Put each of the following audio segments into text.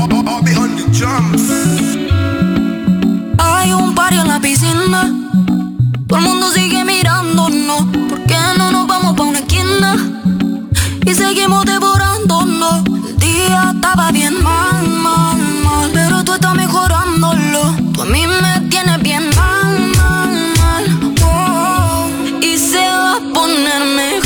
Hay un party en la piscina, todo el mundo sigue mirándonos. ¿Por qué no nos vamos pa' una esquina y seguimos devorándonos? El día estaba bien mal, mal, mal, pero tú estás mejorándolo. Tú a mí me tienes bien mal, mal, mal, oh, y se va a poner mejor.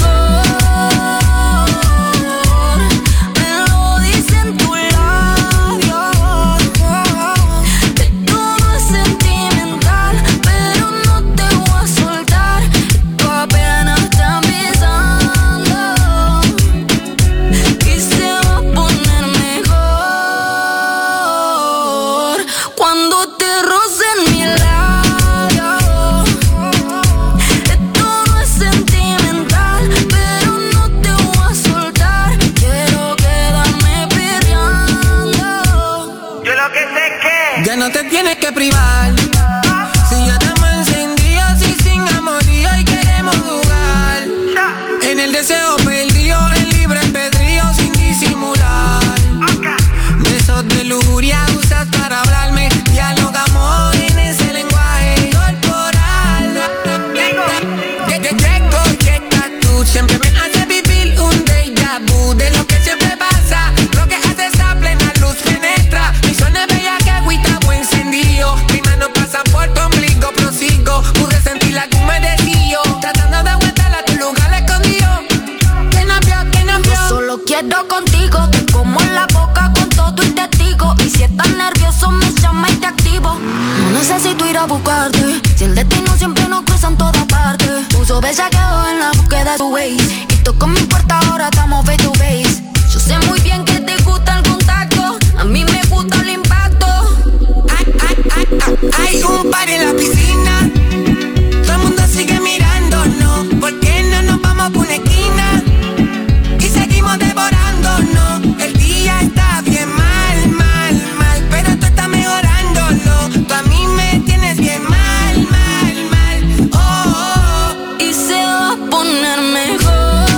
No te tienes que privar. Si ya estamos encendidos y sin amorío y queremos jugar. En el deseo perdido, en libre albedrío sin disimular. De esos de lujuria usas para hablarme. Dialogamos en ese lenguaje corporal. Llego, llegas tú. Siempre me haces vivir un déjà vu de lo que siempre pasa. Lo que haces a plena luz penetra. Mi zona es bella que agüita. Mis manos pasan por tu ombligo, prosigo. Pude sentir la que me decía, tratando de aguantar a tu lugar escondido. Que no vio, que no vio. Yo solo quiero contigo, te como en la boca con todo y testigo. Y si estás nervioso me llama y te activo. No necesito ir a buscarte, si el destino siempre nos cruza en todas partes. Uso bellaqueo en la búsqueda de tu Waze, y toco mi puerta, ahora estamos face to face. Yo sé muy bien que te gusta el contacto, a mí me gusta el impacto. Hay un par en la piscina, todo el mundo sigue mirándonos. ¿Por qué no nos vamos por una esquina y seguimos devorándonos? El día está bien mal, mal, mal, pero tú estás mejorándolo. Tú a mí me tienes bien mal, mal, mal, oh, oh, oh. Y se va a poner mejor.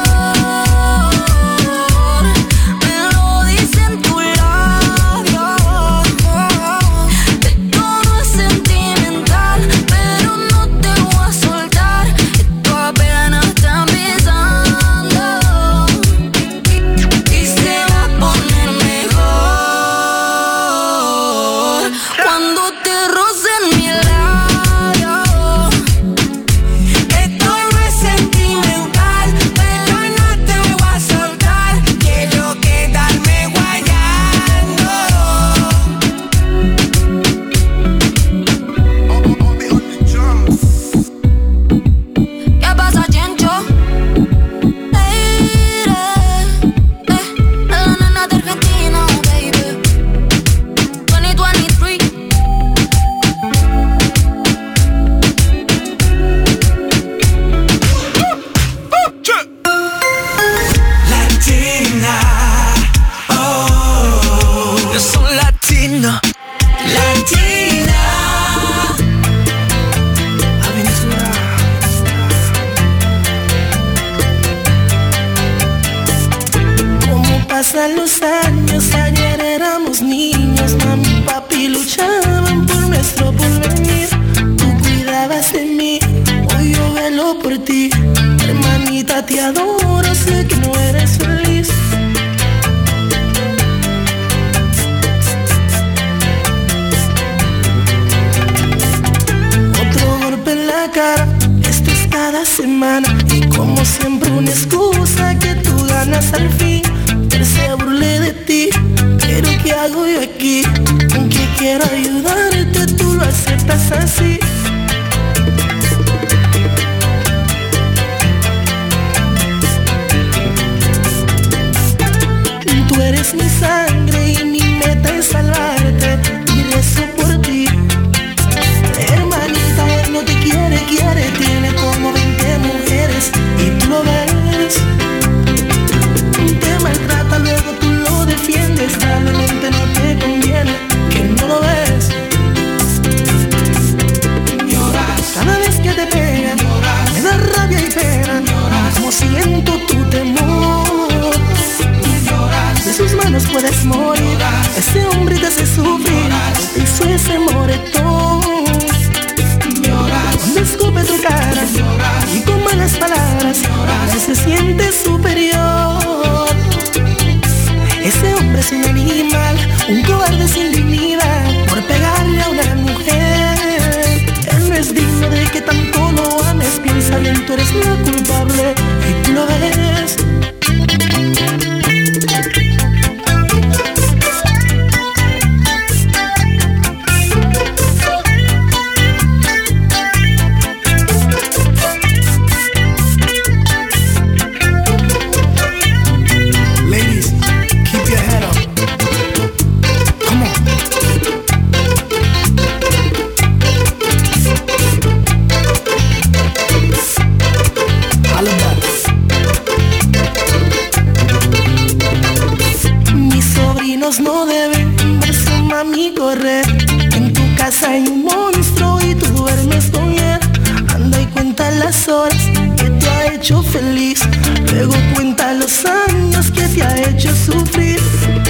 Pasan los años, ayer éramos niños, mami y papi luchaban por nuestro porvenir. Tú cuidabas de mí, hoy yo velo por ti. Hermanita, te adoro, sé que no eres feliz. Otro golpe en la cara, esto es cada semana. Y como siempre una excusa que tú ganas al fin. Se burlé de ti, pero ¿qué hago yo aquí? Aunque quiero ayudarte, tú lo aceptas así. Tú eres mi sangre y mi meta es salvarte, y rezo por ti. Hermanita, él no te quiere, tiene como 20 mujeres, y tú lo ves. Te maltrata, luego tú lo defiendes. Probablemente no te conviene, que no lo ves. hombre te hace sufrir, te hizo ese moretón. Cuando escupe tu cara y con malas palabras, se siente superior. Ese hombre es un animal, un cobarde sin dignidad, por pegarle a una mujer. Él no es digno de que tanto lo ames. Piensa bien, tú eres la culpable y tú lo ves. No deben ver su mami correr. En tu casa hay un monstruo y tú duermes con él. Anda y cuenta las horas que te ha hecho feliz, luego cuenta los años que te ha hecho sufrir.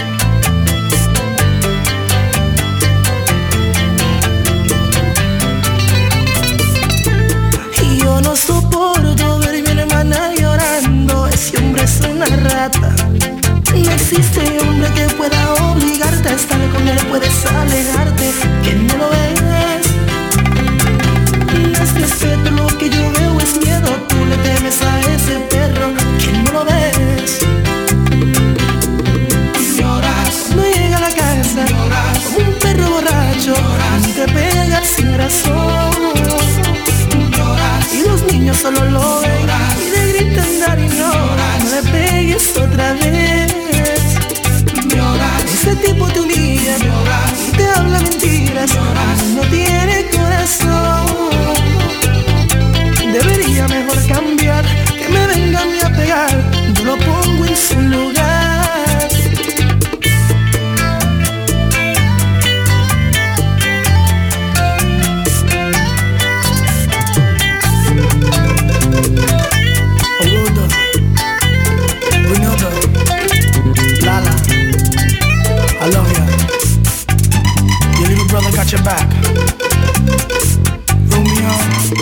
Y yo no soporto ver a mi hermana llorando. Ese hombre es una rata. No existe hombre que pueda obligarte a estar con él. Puedes alejarte, que no lo ves. No es respeto, lo que yo veo es miedo. Tú le temes a ese perro, que no lo ves. Lloras cuando llega a la casa, lloras como un perro borracho, lloras y te pegas sin razón. Lloras y los niños solo lo ven y le gritan dar y no, no le pegues otra vez. Ese tipo te humilla y te habla mentiras, no tiene corazón. Debería mejor cambiar, que me venga a mí a pegar, yo lo pongo en su lugar. Ogudo, Buñoto, Lala, I love ya. Your little brother got your back. Romeo.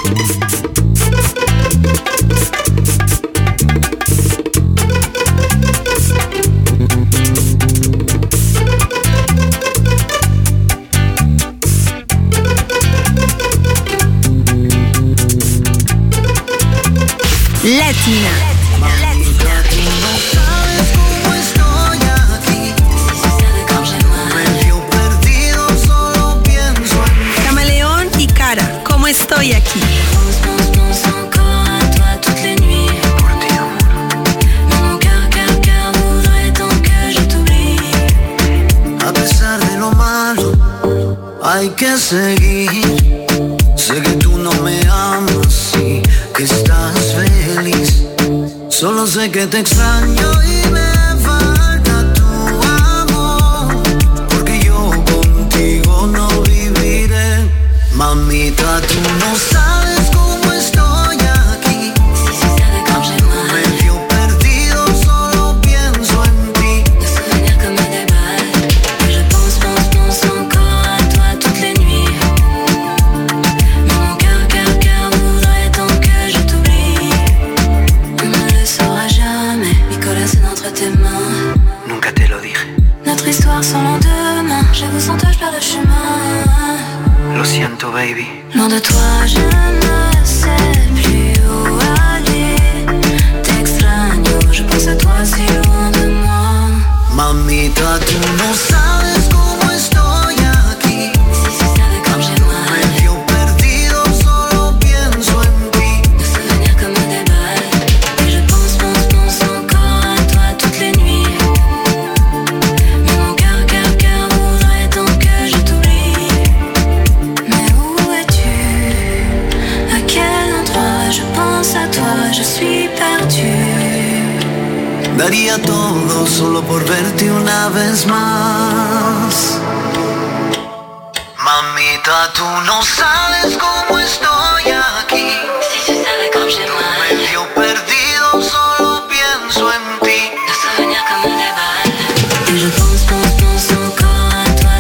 Latina. Estoy aquí. A pesar de lo malo, hay que seguir. Sé que tú no me amas y que estás feliz. Solo sé que te extraño y me falta tu amor, porque yo contigo no viviré. Mamita, tú no sabes cómo estoy aquí. Medio perdido, solo pienso en ti. Des souvenirs comme des balles. Je pense encore à toi toutes les nuits. Mais mon cœur voudrait tant que je t'oublie. On ne le saura jamais, Nicolas, c'est entre tes mains. Nunca te lo dije. Notre histoire sans lendemain. J'avoue, sans toi je perds le chemin. Lo siento, baby. Loin de toi, je ne sais plus où aller. T'extraño, je pense à toi si loin de moi. Mamita, tú no sabes cómo estoy aquí. Si tu savais comme j'aimerais. Medio perdido, solo pienso en ti. Des souvenirs comme des balles. Et je pense encore à toi toutes les nuits. Mais mon cœur voudrait tant que je t'oublie. Mais où es-tu? À quel endroit? Je pense à toi, je suis perdue. Daría todo solo por verte una vez más. Mamita, tú no sabes cómo estoy aquí. Si tu savais comme j'aimerais. Medio perdido, solo pienso en ti. Des souvenirs comme des balles. Et je pense encore à toi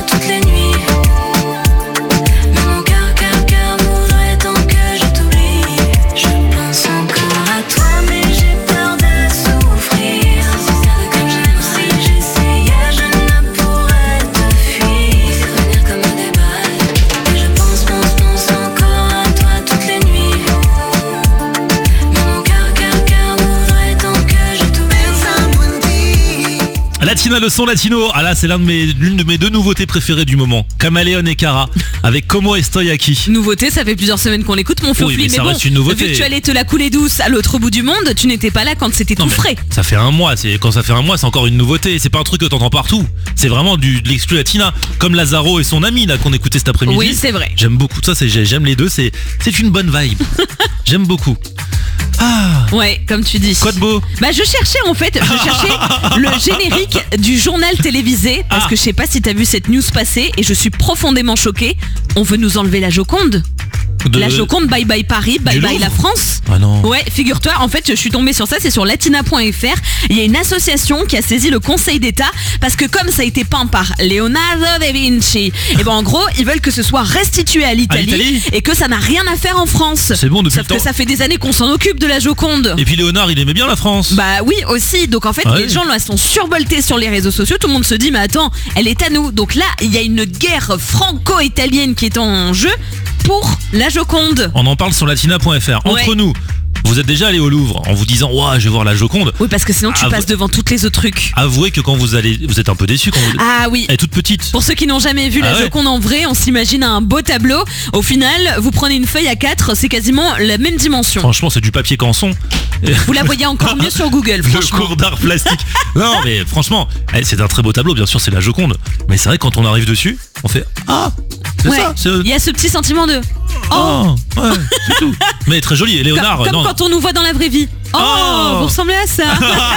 Latina, le son latino. Ah là, c'est l'une de mes deux nouveautés préférées du moment. Camaleon et Cara avec Como Estoy Aquí. Nouveauté, ça fait plusieurs semaines qu'on l'écoute, mon Flofli. Oui, mais ça reste une nouveauté. Vu que tu allais te la couler douce à l'autre bout du monde, tu n'étais pas là quand c'était tout frais. Ça fait un mois. Quand ça fait un mois, c'est encore une nouveauté. C'est pas un truc que t'entends partout. C'est vraiment de l'exclu Latina, comme Lazaro et son ami là qu'on écoutait cet après-midi. Oui, c'est vrai. J'aime beaucoup ça. J'aime les deux. C'est une bonne vibe. J'aime beaucoup. Ah. Ouais, comme tu dis. Quoi de beau? Bah je cherchais le générique du journal télévisé parce que je sais pas si t'as vu cette news passer et je suis profondément choquée. On veut nous enlever la Joconde. La Joconde, bye bye Paris, bye bye la France. Ah non. Ouais, figure-toi, en fait, je suis tombée sur ça, c'est sur latina.fr. Il y a une association qui a saisi le Conseil d'État parce que comme ça a été peint par Leonardo da Vinci, et ben en gros, ils veulent que ce soit restitué à l'Italie et que ça n'a rien à faire en France. C'est bon depuis Sauf que ça fait des années qu'on s'en occupe de la Joconde. Et puis Léonard, il aimait bien la France. Bah oui, aussi. Donc en fait, les gens là sont survoltés sur les réseaux sociaux. Tout le monde se dit, mais attends, elle est à nous. Donc là, il y a une guerre franco-italienne qui est en jeu pour la Joconde. On en parle sur latina.fr. Entre nous, vous êtes déjà allé au Louvre en vous disant je vais voir la Joconde. Oui, parce que sinon tu passes devant toutes les autres trucs. Avouez que quand vous allez, vous êtes un peu déçu quand vous. Ah oui. Elle est toute petite. Pour ceux qui n'ont jamais vu la Joconde en vrai, on s'imagine un beau tableau. Au final, vous prenez une feuille A4, c'est quasiment la même dimension. Franchement, c'est du papier canson. Vous la voyez encore mieux sur Google, franchement. Le cours d'art plastique. Non, mais franchement, c'est un très beau tableau. Bien sûr, c'est la Joconde. Mais c'est vrai que quand on arrive dessus, on fait c'est ça. Il y a ce petit sentiment de ouais, c'est tout. Mais très joli, Léonard. Comme quand on nous voit dans la vraie vie. Vous ressemblez à ça.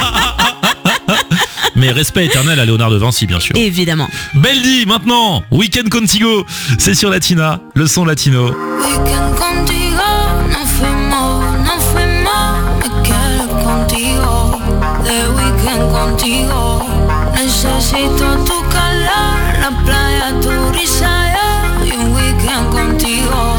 Mais respect éternel à Léonard de Vinci, bien sûr. Évidemment. Beldi, maintenant, Weekend Contigo. C'est sur Latina, le son latino. Weekend contigo, nos fuimos, me quiero contigo. De weekend contigo, necesito tu calor, la playa, tu risa, y un weekend contigo,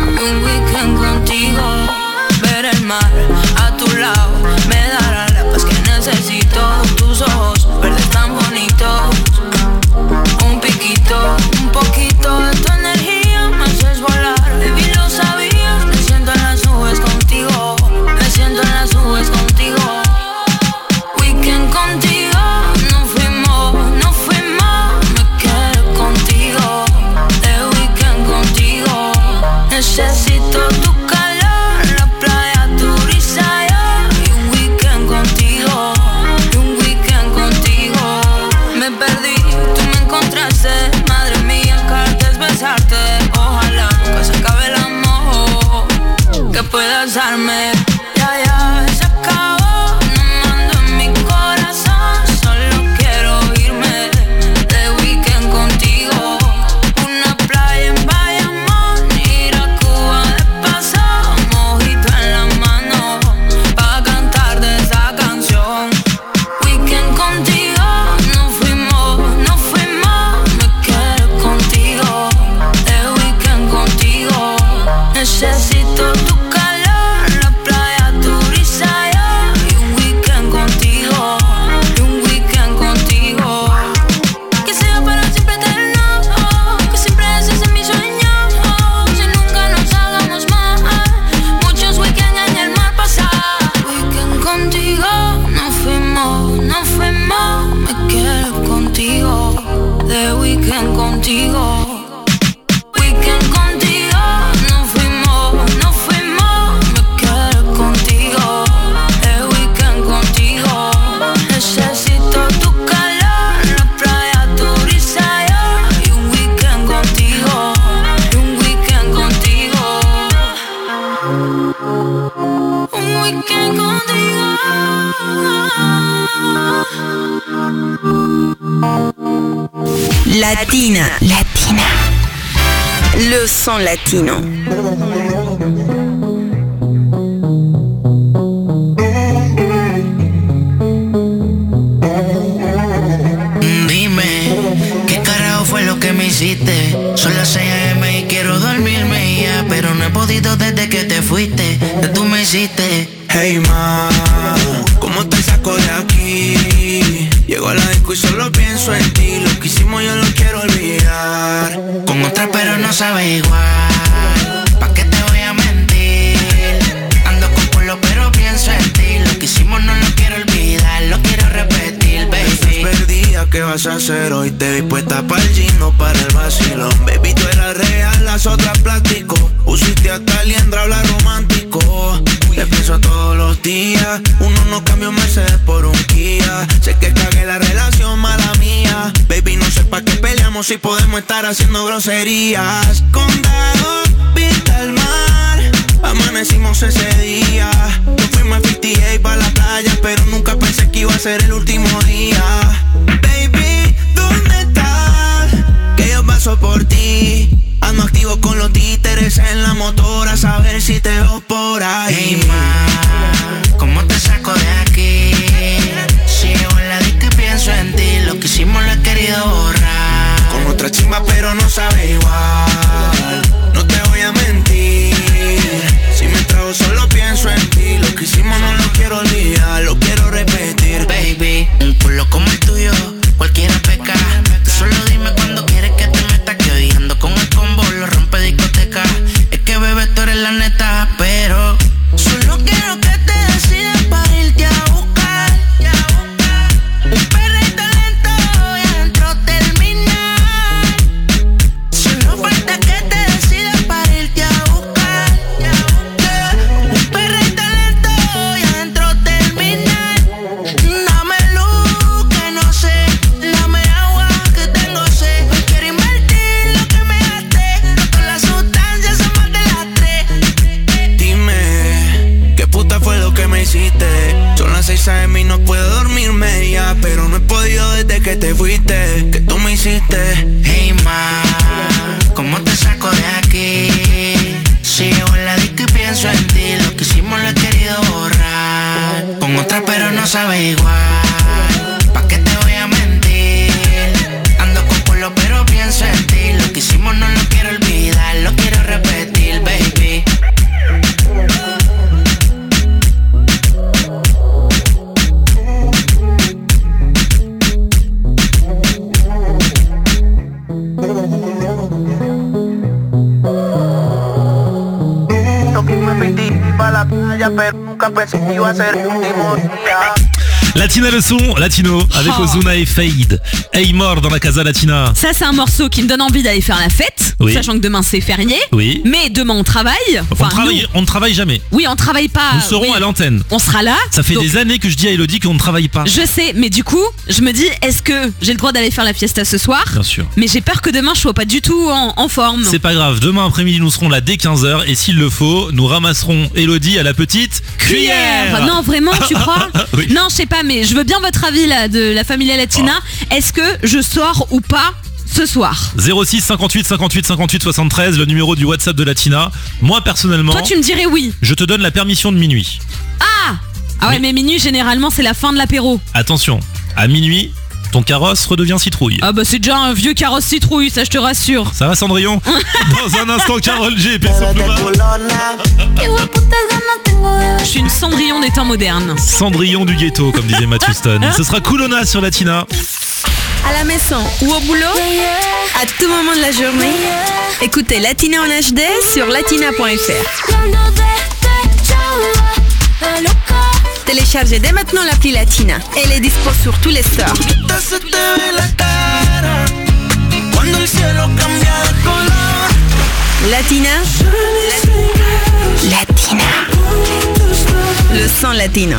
ver el mar a tu lado, me dará la paz que necesito, tus ojos verdes tan bonitos, un piquito, un poquito de tu energía, me haces volar, baby lo sabías, me siento en las nubes contigo, weekend contigo, nos fuimos, me quedo contigo, de weekend contigo, necesito tu calor, la playa, tu risa, y un weekend contigo, me perdí, tú me encontraste, madre mía, cartas besarte, ojalá nunca se acabe el amor, que puedas darme, ya se acabó, no mando en mi corazón, solo quiero irme, de weekend contigo, una playa en Bayamón, ir a Cuba de paso, mojito en la mano, pa' cantar de esa canción, weekend contigo, nos fuimos, me quedo contigo, de weekend contigo, necesito tu calor, la playa, tu risa, y un weekend contigo, que sea para siempre eterno, que siempre estés en mis sueños, si nunca nos hagamos mal, muchos weekends en el mar pasar, weekend contigo, nos fuimos, me quedo contigo, de weekend contigo. Weekend contigo, nos fuimos, me quedo contigo, de weekend contigo, necesito tu calor, la playa, tu risa, y un weekend contigo, un weekend contigo. Latina. Le son latino. Dime, ¿qué carajo fue lo que me hiciste? Son las 6 AM y quiero dormirme ya, pero no he podido desde que te fuiste, que tú me hiciste. Hey ma, ¿cómo te saco de aquí? Llego a la disco y solo pienso en ti. Lo que hicimos yo lo quiero olvidar. Con otra pero no sabe igual. ¿Pa' qué te voy a mentir? Ando con culo pero pienso en ti. Lo que hicimos no lo quiero olvidar, lo quiero repetir, baby. Estás perdida qué vas a hacer hoy. Te vi puesta para el gino, para el vacilón. Baby, tú eras real, las otras plástico. Usiste hasta liendra, habla romántico. Te pienso todos los días. Uno no cambia un Mercedes por un Kia. Sé que cagué la relación, mala mía. Baby, no sé pa' qué peleamos si podemos estar haciendo groserías. Condado, vista al mar, amanecimos ese día. Nos fuimos a 58 pa' la playa, pero nunca pensé que iba a ser el último día. Baby, ¿dónde estás? Que yo paso por ti. Ando activo con los títeres en la motora, a saber si te veo por ahí. Hey, ma, ¿cómo te saco de aquí? Si llevo en la disco y pienso en ti, lo que hicimos lo he querido borrar. Con otra chimba pero no sabe igual. No te voy a mentir, si me trago solo pienso en ti. Lo que hicimos no lo quiero olvidar, lo quiero repetir. Baby, un culo como el tuyo, cualquiera peca. Solo dime cuando quieres que te meta, que hoy ando con el combo, lo rompe discoteca. Es que bebé tú eres la neta, pero solo quiero que te decidas para irte a buscar. Un perrito lento y adentro terminar. Solo falta que te decidas para irte a buscar. Un perrito lento y adentro terminar. Dame luz que no sé, dame agua que tengo sed. Hoy quiero invertir lo que me gasté, no con las sustancias son más de las 3. Dime, ¿qué puta fue lo que me hiciste? Son las 6 AM y no puedo dormirme ya, pero no he podido desde que te fuiste. ¿Qué tú me hiciste? Hey ma, ¿cómo te saco de aquí? Si llevo en la disco y pienso en ti, lo que hicimos lo he querido borrar. Con otra pero no sabe igual, ¿pa' qué te voy a mentir? Ando con culo pero pienso en ti, lo que hicimos no lo quiero olvidar, lo quiero repetir, baby. Pa' la playa, pero nunca pensé que iba a ser el último día. Latina le son, latino, avec Ozuna et Fade. Hey mort dans la Casa Latina. Ça c'est un morceau qui me donne envie d'aller faire la fête, oui. Sachant que demain c'est férié. Oui. Mais demain on travaille. Enfin, on ne travaille jamais. Oui, on travaille pas. Nous serons à l'antenne. On sera là. Ça fait des années que je dis à Elodie qu'on ne travaille pas. Je sais, mais du coup, je me dis, est-ce que j'ai le droit d'aller faire la fiesta ce soir? Bien sûr. Mais j'ai peur que demain je sois pas du tout en forme. C'est pas grave, demain après-midi nous serons là dès 15h et s'il le faut, nous ramasserons Elodie à la petite cuillère. Non, vraiment, tu crois? Oui. Non, je sais pas, mais je veux bien votre avis là de la Familia Latina. Est-ce que je sors ou pas ce soir? 06 58 58 58 73, le numéro du WhatsApp de Latina. Moi personnellement, toi tu me dirais oui. Je te donne la permission de minuit. Ah ouais, mais minuit généralement c'est la fin de l'apéro. Attention, à minuit, ton carrosse redevient citrouille. Ah bah c'est déjà un vieux carrosse citrouille, ça je te rassure. Ça va Cendrillon? Dans un instant, Carole G, Peso Pluma. Je suis une Cendrillon des temps modernes. Cendrillon du ghetto, comme disait Matt Houston. Ce sera Coolona sur Latina. À la maison ou au boulot, à tout moment de la journée, écoutez Latina en HD sur latina.fr. Téléchargez dès maintenant l'appli Latina. Elle est dispo sur tous les stores. Latina. Latina. Le son latino.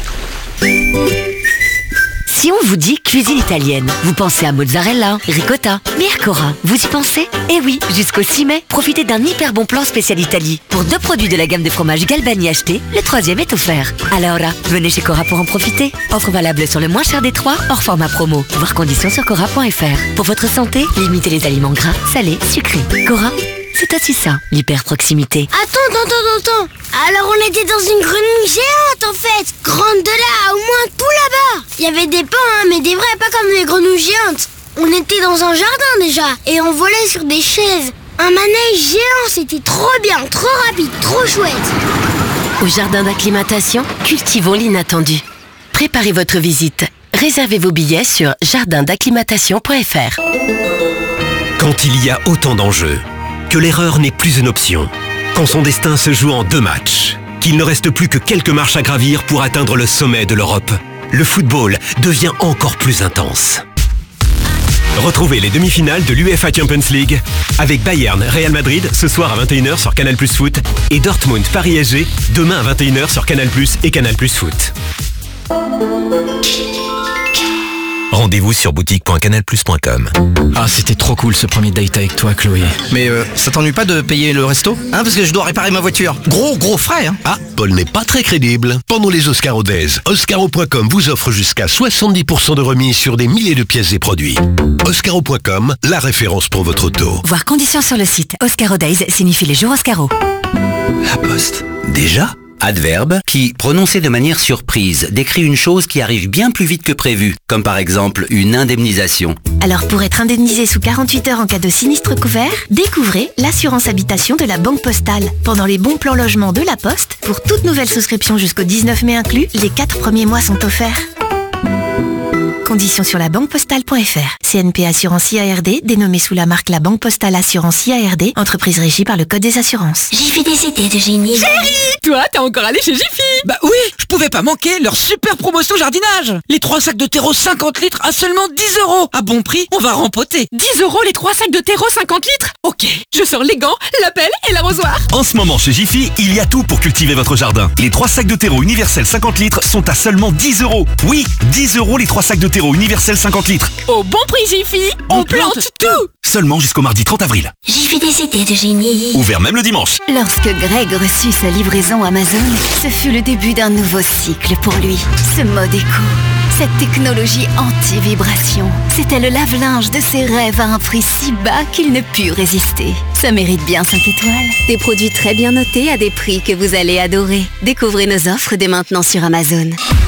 Si on vous dit cuisine italienne, vous pensez à mozzarella, ricotta, mais Cora, vous y pensez? Eh oui, jusqu'au 6 mai, profitez d'un hyper bon plan spécial Italie. Pour 2 produits de la gamme de fromages Galbani achetés, le 3e est offert. Alors, venez chez Cora pour en profiter. Offre valable sur le moins cher des 3, hors format promo. Voir conditions sur cora.fr. Pour votre santé, limitez les aliments gras, salés, sucrés. Cora, c'est aussi ça, l'hyper proximité. Attends. Alors on était dans une grenouille géante en fait. Grande de là, au moins tout là-bas. Il y avait des pans, mais des vrais, pas comme les grenouilles géantes. On était dans un jardin déjà, et on volait sur des chaises. Un manège géant, c'était trop bien, trop rapide, trop chouette. Au jardin d'acclimatation, cultivons l'inattendu. Préparez votre visite. Réservez vos billets sur jardindacclimatation.fr. Quand il y a autant d'enjeux, que l'erreur n'est plus une option, quand son destin se joue en 2 matchs, qu'il ne reste plus que quelques marches à gravir pour atteindre le sommet de l'Europe, le football devient encore plus intense. Retrouvez les demi-finales de l'UEFA Champions League avec Bayern Real Madrid ce soir à 21h sur Canal+ Foot et Dortmund Paris SG demain à 21h sur Canal+ et Canal+ Foot. Rendez-vous sur boutique.canalplus.com. Ah, c'était trop cool ce premier date avec toi, Chloé. Mais ça t'ennuie pas de payer le resto ? Hein, parce que je dois réparer ma voiture. Gros frais, hein. Ah, Paul n'est pas très crédible. Pendant les Oscaro Days, Oscaro.com vous offre jusqu'à 70% de remise sur des milliers de pièces et produits. Oscaro.com, la référence pour votre auto. Voir conditions sur le site. Oscaro Days signifie les jours Oscaro. La Poste. Déjà ? Adverbe qui, prononcé de manière surprise, décrit une chose qui arrive bien plus vite que prévu, comme par exemple une indemnisation. Alors pour être indemnisé sous 48 heures en cas de sinistre couvert, découvrez l'assurance habitation de la Banque Postale. Pendant les bons plans logement de la Poste, pour toute nouvelle souscription jusqu'au 19 mai inclus, les 4 premiers mois sont offerts. Conditions sur labanquepostale.fr. CNP Assurance IARD, dénommée sous la marque La Banque Postale Assurance IARD, entreprise régie par le Code des assurances. J'ai fait des idées de génie. Chérie, toi, t'es encore allé chez Jiffy? Bah oui, je pouvais pas manquer leur super promotion jardinage. Les 3 sacs de terreau 50 litres à seulement 10 €. À bon prix, on va rempoter. 10 € les 3 sacs de terreau 50 litres? Ok, je sors les gants, la pelle et l'arrosoir. En ce moment chez Jiffy, il y a tout pour cultiver votre jardin. Les 3 sacs de terreau universel 50 litres sont à seulement 10 €. Oui, 10 € les 3 sacs de terreau universel 50 litres. Au bon prix Jiffy, on plante tout. Seulement jusqu'au mardi 30 avril. J'ai fait des idées de génie. Ouvert même le dimanche. Lorsque Greg reçut sa livraison Amazon, ce fut le début d'un nouveau cycle pour lui. Ce mode éco, cette technologie anti-vibration, c'était le lave-linge de ses rêves à un prix si bas qu'il ne put résister. Ça mérite bien 5 étoiles. Des produits très bien notés à des prix que vous allez adorer. Découvrez nos offres dès maintenant sur Amazon.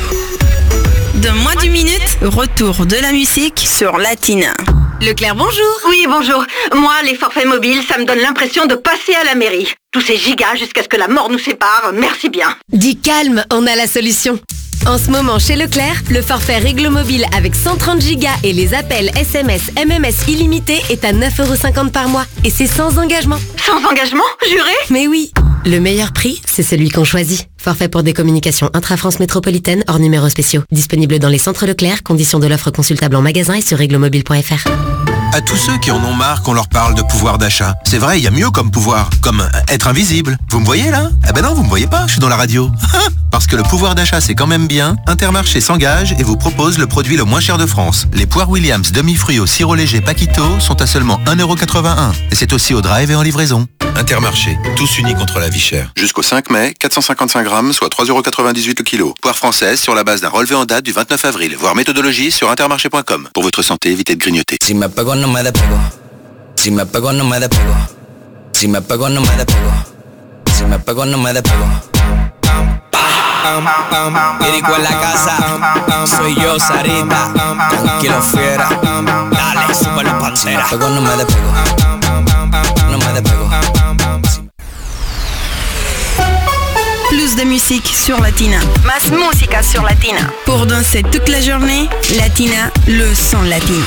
Dans moins d'une minute, retour de la musique sur Latina. Leclerc, bonjour. Oui, bonjour. Moi, les forfaits mobiles, ça me donne l'impression de passer à la mairie. Tous ces gigas jusqu'à ce que la mort nous sépare, merci bien. Dis calme, on a la solution. En ce moment, chez Leclerc, le forfait Réglo Mobile avec 130 Go et les appels SMS, MMS illimités est à 9,50 € par mois. Et c'est sans engagement. Sans engagement, juré? Mais oui. Le meilleur prix, c'est celui qu'on choisit. Forfait pour des communications intra-France métropolitaine hors numéros spéciaux. Disponible dans les centres Leclerc, conditions de l'offre consultable en magasin et sur réglomobile.fr. À tous ceux qui en ont marre qu'on leur parle de pouvoir d'achat. C'est vrai, il y a mieux comme pouvoir, comme être invisible. Vous me voyez là? Eh ben non, vous me voyez pas, je suis dans la radio. Parce que le pouvoir d'achat c'est quand même bien, Intermarché s'engage et vous propose le produit le moins cher de France. Les poires Williams demi-fruits au sirop léger Paquito sont à seulement 1,81 €. Et c'est aussi au drive et en livraison. Intermarché, tous unis contre la vie chère. Jusqu'au 5 mai, 455 grammes, soit 3,98 € le kilo. Poire française sur la base d'un relevé en date du 29 avril. Voir méthodologie sur intermarché.com. Pour votre santé, évitez de grignoter. Si me pego no me despego. Si me pego no me despego. Si me pego no me despego. Si me pego no me despego. Irico en la casa, soy yo, Sarita. Tranquilo, fiera. Dale, sube la pantera. Si me pego no me despego. No me despego. Plus de musique sur Latina. Más música sur Latina. Pour danser toute la journée, Latina, le son latino.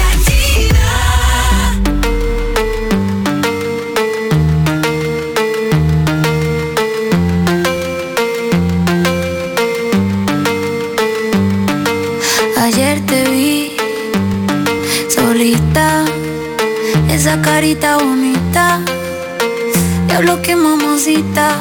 Ayer te vi solita, esa carita bonita, diablo que mamacita.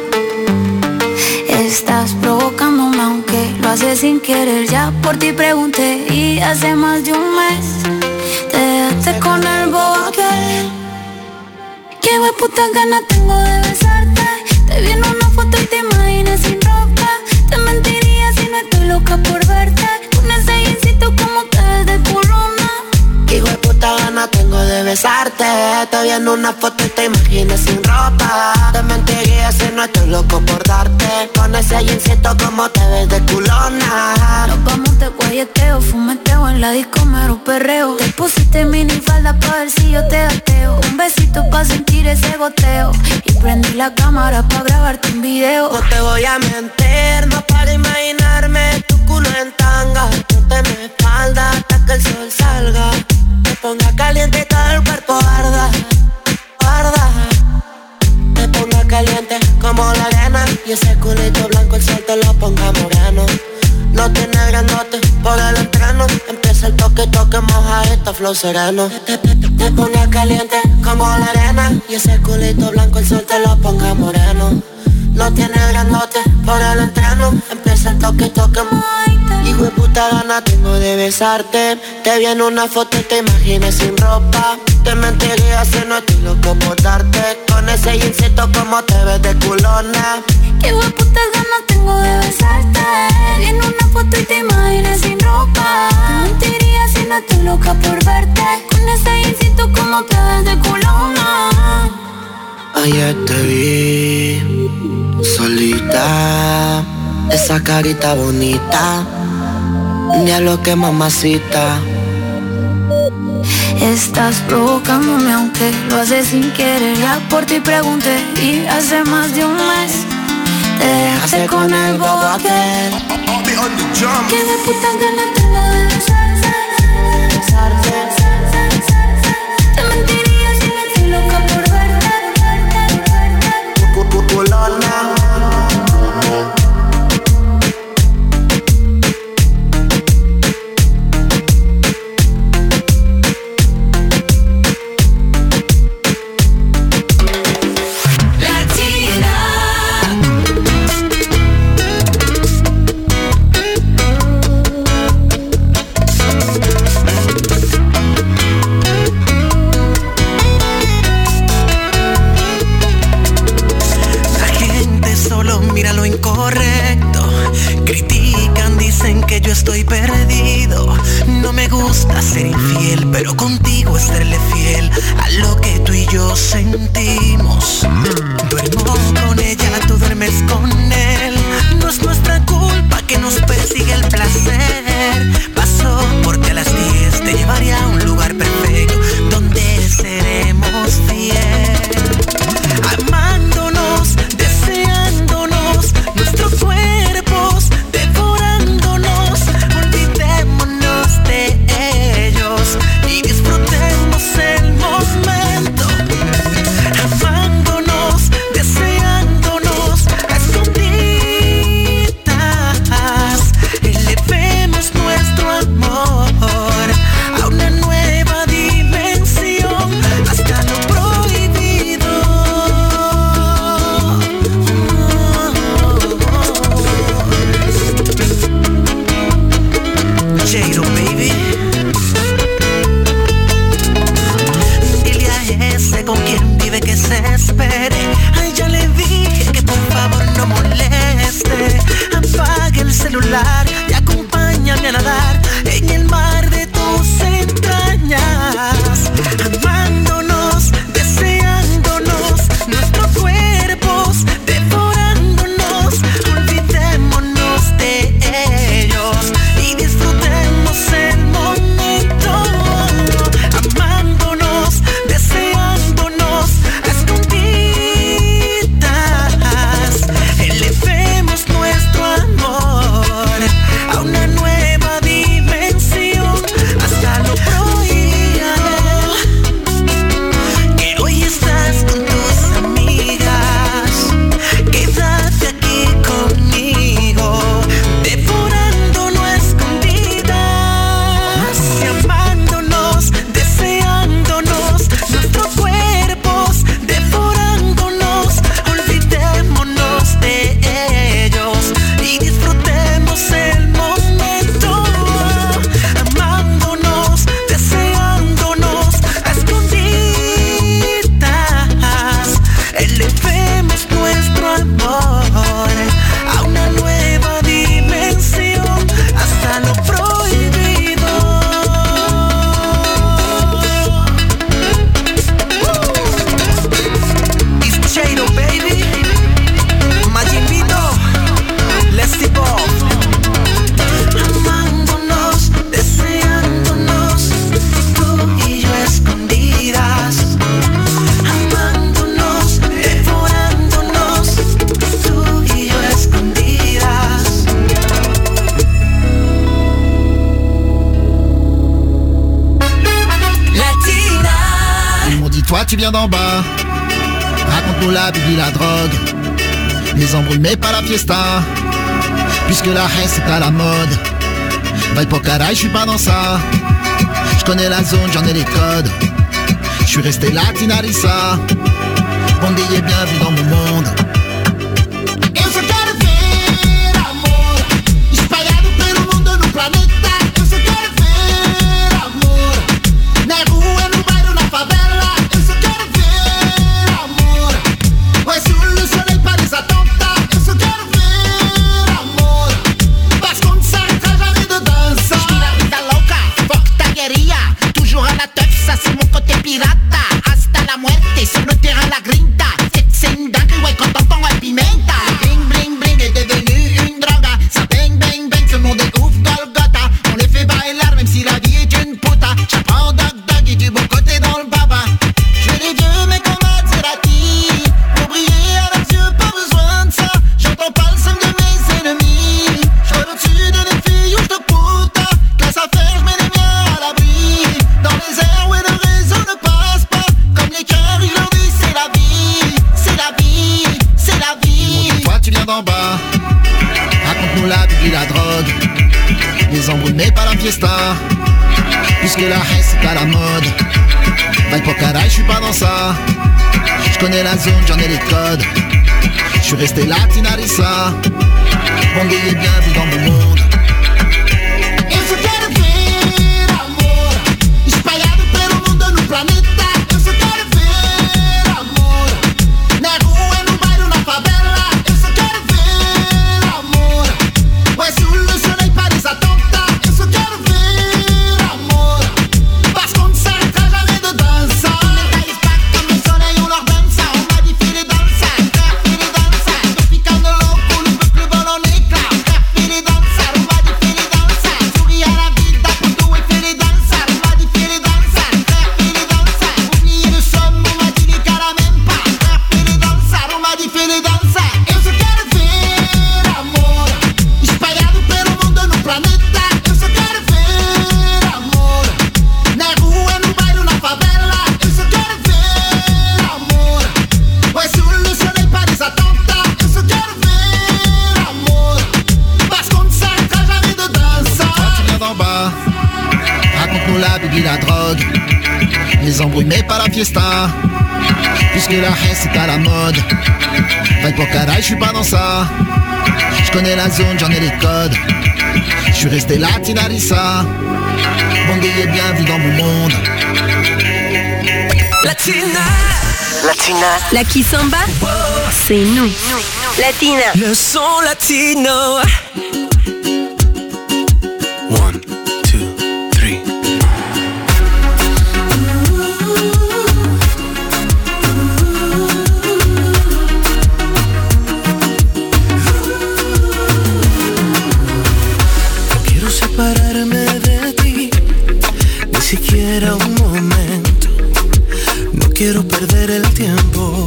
Estás provocándome aunque lo haces sin querer. Ya por ti pregunté y hace más de un mes te dejaste con el bobo aquel. Qué hueputa ganas tengo de besarte. Te vi en una foto y te imaginé sin ropa. Te mentiría si no estoy loca por verte. Con ese jeansito como te ves de culona. Qué hueputa ganas tengo de besarte. Te vi en una foto y te imaginé sin ropa. Te mentiría si no estoy loco por darte. Con ese jeansito como te ves de culona. Nos vamos de guayeteo, fumeteo en la disco mero perreo. Te pusiste minifalda pa' ver si yo te gateo. Un besito pa' sentir ese goteo. Y prendí la cámara pa' grabarte un video. No te voy a mentir, no para imaginarme tu culo en tanga. Ponte mi espalda hasta que el sol salga. Me ponga caliente y todo el cuerpo arda, arda. Me ponga caliente como la arena. Y ese culito blanco el sol te lo ponga moreno. No tiene grandote por el entreno. Empieza el toque toque, moja esta flow sereno. Te pone caliente como la arena. Y ese culito blanco el sol te lo ponga moreno. No tiene grandote por el entreno. Empieza el toque, hijo de puta gana tengo de besarte. Te vi en una foto y te imaginé sin ropa. Te mentiría si no estoy loco por darte. Con ese jeansito como te ves de culona. Qué hueputas ganas tengo de besarte. En una foto y te imaginé sin ropa. Te mentiría si no estoy loca por verte. Con ese jeansito como te ves de culona. Ayer te vi solita, esa carita bonita, diablo que mamacita. Estás provocándome aunque lo haces sin querer. Ya por ti pregunté y hace más de un mes te dejaste con el bobo aquel. Que de puta ganas tengo de besarte. Te mentiría si no estoy loca por verte. Mira lo incorrecto, critican, dicen que yo estoy perdido. No me gusta ser infiel, pero contigo es serle fiel a lo que tú y yo sentimos. Duermo con ella, tú duermes con él. No es nuestra culpa que nos persigue el placer. Pasó porque a las 10 te llevaría a un lugar perfecto donde seremos fieles. Amándonos, deseándonos, nuestros cuerpos devorándonos. Olvidémonos de ellos y disfrutemos el momento. Amándonos, deseándonos a escondidas. Elevemos nuestro amor a una nueva dimensión, hasta lo prohibido. Jado, baby. Dile a ese con quien vive que se espere. Ay, ya le dije que por favor no moleste. Apague el celular y acompáñame a nadar en el mar de tus entrañas. Amándonos, deseándonos, nuestros cuerpos devorándonos. Olvidémonos de ellos y disfrutemos el momento. Amándonos, deseándonos a escondidas. Elevemos nuestro amor a una nueva dimensión, hasta lo prohibido. Que hoy estás con tus amigas, quédate aquí conmigo, devorándonos escondidas. Y amándonos, deseándonos, nuestros cuerpos devorándonos. Olvidémonos de ellos y disfrutemos el momento. Amándonos, deseándonos a escondidas. Elevemos nuestro amor a una nueva dimensión, hasta lo prohibido. It's Jado, baby. Majinvito, let's evolve. Amándonos, deseándonos, tú y yo escondidas. Amándonos, devorándonos, tú y yo escondidas. Latina. Ils m'ont dit toi tu viens d'en bas. Raconte-nous la Bible, la drogue. Les embrouilles mais pas la fiesta. Puisque la haine c'est à la mode. Vaille pour caray, je suis pas dans ça. Je connais la zone, j'en ai les codes. Je suis resté latinarissa. Bondi est bienvenue dans mon monde. Eu só quero ver amor espalhado pelo mundo, no planeta. Eu só quero ver amor na rua, no bairro, na favela. Eu só quero ver amor. Ouais, sous le soleil, pas des attentats. Eu só quero ver amor. Parce qu'on ne s'arrêtera jamais de danser. J'vis la vida louca, fuck ta guerilla. Toujours à la teuf, ça c'est mon côté pirata. Hasta la muerte, sur le terrain la grinta. C'est une dingue, ouais, quand t'entends la pimenta. Bling bling bling est devenu une droga. Ça bang bang bang, ce monde est ouf, Golgotha. On les fait bailar même si la vie est une puta. J'apprends dog dog et du bon côté dans le baba. Je les vieux mais comme Maserati. Pour briller à leurs yeux, pas besoin de ça. J'entends pas le son de mes ennemis. J'vole au-dessus de les filles ou j'te puta. Classe à faire, j'mets les miens à l'abri. Dans les airs où le réseau ne passe pas. Comme les cœurs, ils leur disent c'est la vie. C'est la vie, c'est la vie. Toi tu viens d'en bas. Raconte-nous la vie, la drogue. Les embrouilles mais pas la fiesta. Puisque la haine c'est à la mode. Vaille pour caray, je suis pas dans ça. Je connais la zone, j'en ai les codes. Je suis resté latinarissa. Bondi est bienvenue dans mon monde. Eu só quero ver amor espalhado pelo mundo, no planeta. Eu só quero ver amor na rua, no bairro, na favela. Eu só quero ver amor. Ouais, sous le soleil, pas des attentats. Eu só quero ver amor. Parce qu'on ne s'arrêtera jamais de danser. Comme le soleil, on leur donne ça. On m'a dit filer dans le sac, filer dans le sac. Depuis quand de l'eau coule, le peuple vole en éclat. Filer dans le sac, on m'a dit filer dans le sac. Souris à la vie, d'après tout et filer dans le sac. On m'a dit filer dans le sac, filer dans le sac. Oubliez le somme, on m'a dit les caras même pas. Filer dans le sac, on m'a dit filer dans le sac. Eu só quero ver amor espalhado pelo mundo, no planeta. Eu só quero ver amor na rua, no bairro, na favela. Eu só quero ver amor. Ouais, sous le soleil, pas des attentats. Eu só quero ver amor. Parce qu'on ne s'arrêtera jamais de danser. Toi tu viens d'en bas. Raconte-nous la Bible, la drogue. Les embrouilles mais pas la fiesta. Puisque la haine c'est à la mode. Vaille pour caray, je suis pas dans ça. Je connais la zone, j'en ai les codes. Je suis resté latinarissa. Bondi est bienvenue dans mon monde. Latina. La Kissamba, c'est nous. Latina. Le son latino. 1, 2, 3. Quiero separarme de ti, ni siquiera un momento. No quiero perder el tiempo.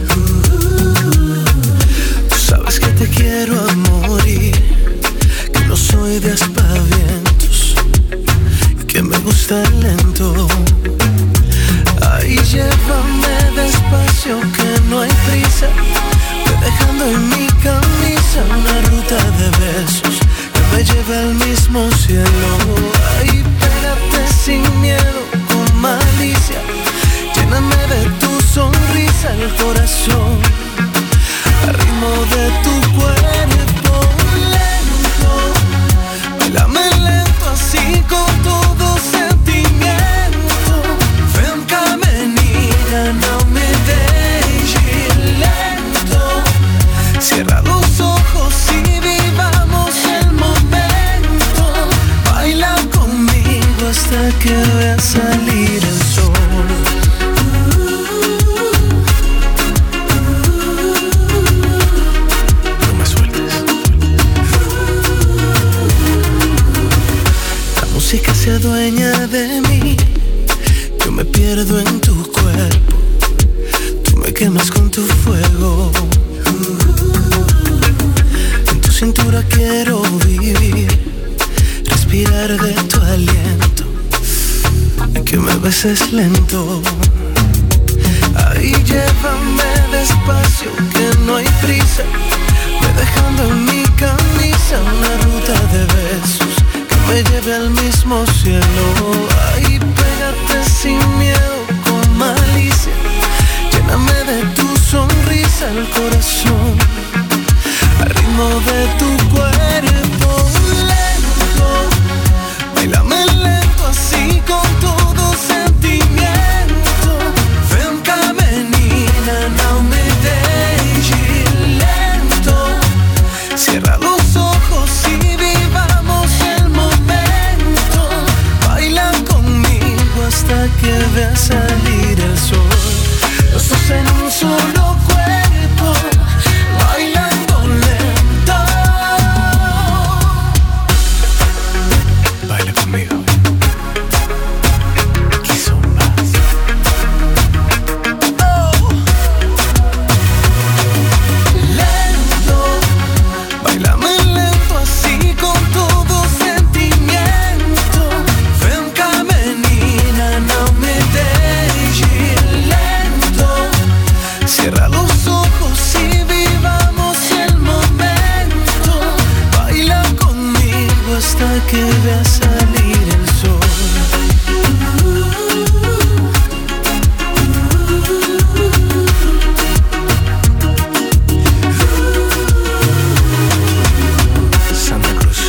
Tú sabes que te quiero a morir, que no soy de aspavientos y que me gusta lento. Ay, llévame despacio, que no hay prisa. Voy dejando en mi camisa una ruta de besos que me lleve al mismo cielo. Ay, pégate sin miedo, con malicia. Lléname de tu sonrisa el corazón, al ritmo de tu cuerpo lento. Bailame lento así con todo sentimiento. Ven caminina, no me dejes lento. Cierra los ojos y vivamos el momento. Baila conmigo hasta que vea salir el sol. Música se adueña de mí, yo me pierdo en tu cuerpo, tú me quemas con tu fuego. En tu cintura quiero vivir, respirar de tu aliento, y que me beses lento. Ahí llévame despacio, que no hay prisa, ve dejando en mi camisa una ruta de besos me lleve al mismo cielo. Ay, pégate sin miedo, con malicia. Lléname de tu sonrisa el corazón, al ritmo de tu cuerpo lento. Bailame lento así con todo sentimiento. Vem cá menina, não me deixe lento. Cierra los ojos y vivamos el momento. Baila conmigo hasta que veas salir el sol. Los dos en un solo cuerpo, bailando lento. Baila conmigo. Kizomba. Oh. Lento, bailame lento así con todo sentimiento. Ven cá menina, não me deixe lento. Cierra los ojos y vivamos el momento. Baila conmigo hasta que veas salir el sol. Santa Cruz.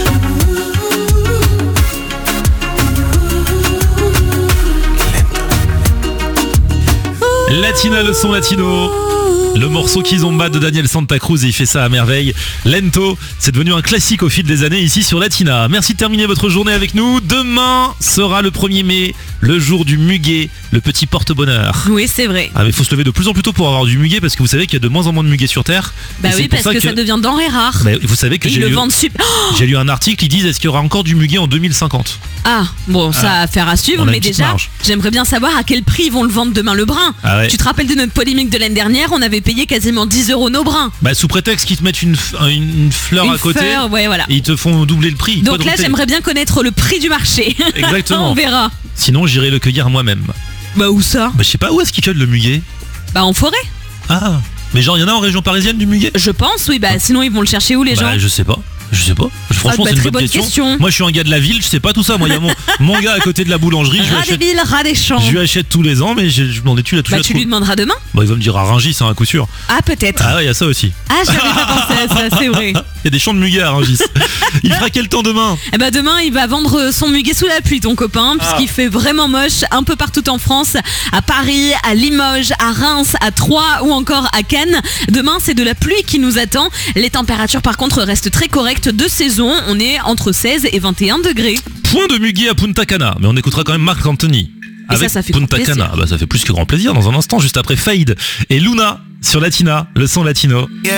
Latina, le son latino. Le morceau Kizomba de Daniel Santa Cruz, et il fait ça à merveille. Lento, c'est devenu un classique au fil des années ici sur Latina. Merci de terminer votre journée avec nous. Demain sera le 1er mai, le jour du muguet, le petit porte-bonheur. Oui, c'est vrai. Ah mais il faut se lever de plus en plus tôt pour avoir du muguet, parce que vous savez qu'il y a de moins en moins de muguet sur Terre. Bah oui, parce que ça devient denrée rare. Bah, vous savez que Et ils le vendent super. J'ai lu un article, ils disent est-ce qu'il y aura encore du muguet en 2050. Ah, bon, ça à faire à suivre, mais déjà, j'aimerais bien savoir à quel prix ils vont le vendre demain le brin. Ah ouais. Tu te rappelles de notre polémique de l'année dernière, on avait payé quasiment 10 € nos brins. Bah sous prétexte qu'ils te mettent une fleur à côté, ouais, voilà. Et ils te font doubler le prix. Donc là, j'aimerais bien connaître le prix du marché. Exactement. On verra. Sinon, j'irai le cueillir moi-même. Bah où ça? Bah je sais pas, où est-ce qu'ils cueillent le muguet? Bah en forêt. Ah, mais genre il y en a en région parisienne du muguet? Je pense, oui, bah sinon ils vont le chercher où les gens? Je sais pas. Franchement, c'est une bonne question. Moi, je suis un gars de la ville, je sais pas tout ça. Moi, il y a mon gars à côté de la boulangerie. Rat des villes, rat des champs. Je lui achète tous les ans, mais je me demandais tu lui demanderas demain. Bah, il va me dire à Rungis, c'est un coup sûr. Ah, peut-être. Ah, ouais, il y a ça aussi. Ah, j'avais pas pensé à ça, c'est vrai. Il y a des champs de muguet à Rungis. Il fera quel temps demain? Eh bah, demain, il va vendre son muguet sous la pluie, ton copain, puisqu'il fait vraiment moche un peu partout en France, à Paris, à Limoges, à Reims, à Troyes ou encore à Cannes. Demain, c'est de la pluie qui nous attend. Les températures, par contre, restent très correctes de saison. On est entre 16 et 21 degrés. Point de muguet à Punta Cana, mais on écoutera quand même Marc Anthony. Et avec ça fait Punta Cana. Bah, ça fait plus que grand plaisir dans un instant, juste après Fade et Luna sur Latina, le son latino. Yeah,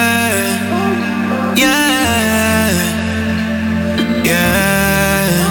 yeah, yeah.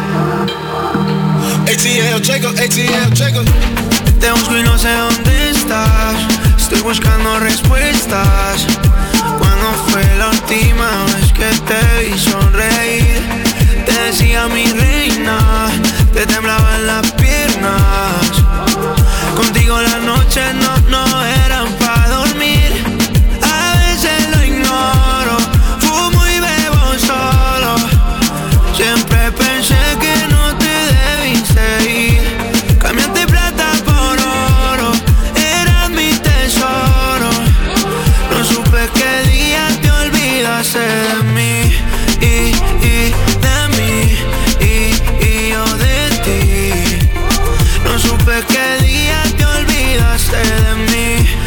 ATL, Jacob, ATL, Jacob. Te busco y no sé dónde estás. Estoy buscando respuestas. ¿Cuándo fue la última vez que te vi sonreír? Te decía mi reina, te temblaban las piernas. Contigo las noches no eran pa' dormir. A veces lo ignoro, fumo y bebo solo. Siempre pensé que no te debiste ir. Cambiaste plata por oro, eras mi tesoro. No supe qué día te olvidaste de mí y de mí y yo de ti. No supe qué día te olvidaste de mí